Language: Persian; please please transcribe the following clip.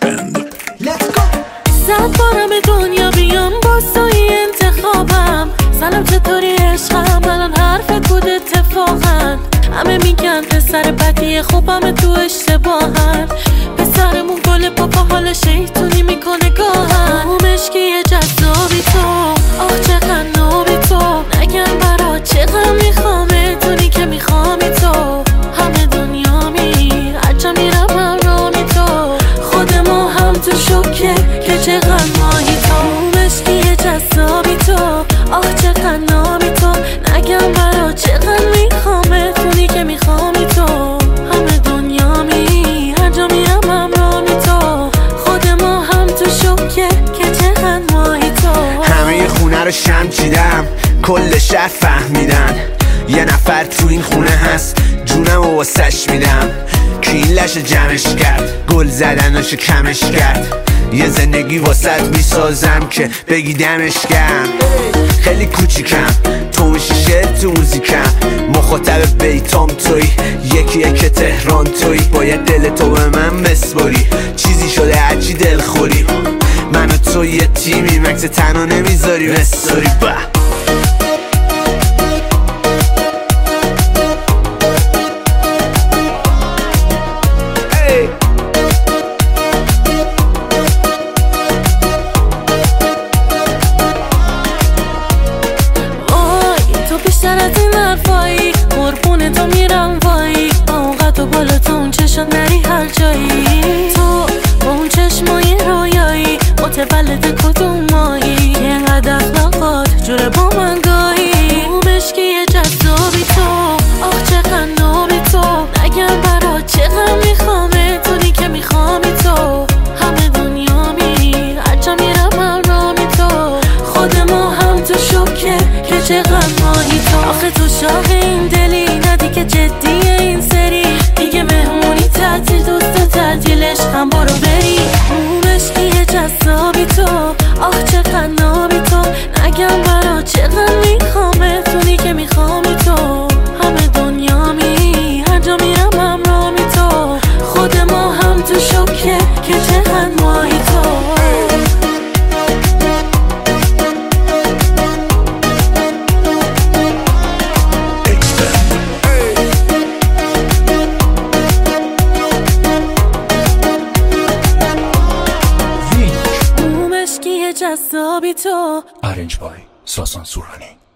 صد بارم دنیا بیام با سوی انتخابم. سلام چطوری عشقم، الان حرفت بود اتفاقا. همه میگن پسر بدی خوبم تو اشتباهن. پسرمون گل پاپا حال شیطونی میکنه گاهن. مشکی جذابی تو، آخ چقدر نابی تو. نگم برات چقدر میخوامه دونی که میخوامی تو. همه دنیا می هرچه میرم همرامی تو. خود ما هم تو شکه که چقدر ماهی تو. مشکی جذابی تو، آخ چقدر نابی تو. نگم برات چقدر میخوامه دونی که میخوامی تو. همه دنیا می هرجا میرم همرامی تو. خود ما هم تو شکه که چقدر ماهی تو. همه خونه رو شم چیدم، کل شهر فهمیدن یه نفر تو این خونه هست، جونم و واسش میدم. که این لش جمعش کرد، گل زدناشو کمش کرد. یه زندگی واسط میسازم که بگی دمش گرم. خیلی کوچیکم، تو میشی شعر تو موزیکم. مخاطب بیتام توی، یکیه که تهران توی. باید دل تو به من بسپاری، چیزی شده هرچی دل خوری. من و تو یه تیمی، مکس تنها نمیذاری بستاری. بیشتر از این حرفایی، قربون تو میرم وایی. با اون قد و بالا تو اون چشم نری هر جایی. تو با اون چشمای رویایی، متولد کدوم مایی. اینقدر اخلاقات جوره با من گاهی. مشکی جذابی تو، آخ چقدر نابی تو. نگم برات چقدر میخوامه دونی که میخوامی تو. همه دنیا می هرجا میرم همرامی تو. خود ما هم تو شکه که چقدر ماهی تو. آخه تو شاق این دلی، ندی که جدیه این سری. دیگه مهمونی تعطیل، دوست تعطیل عشقم برو بری. مشکی جذابی تو، آخ چقدر نابی تو. نگم برات چقدر میخوامه دونی که میخوامی تو. همه دنیا می هرجا میرم همرامی تو. خود ما هم تو شکه که چقدر ماهی تو. جذابی تو. Arrange by Sasan Surani.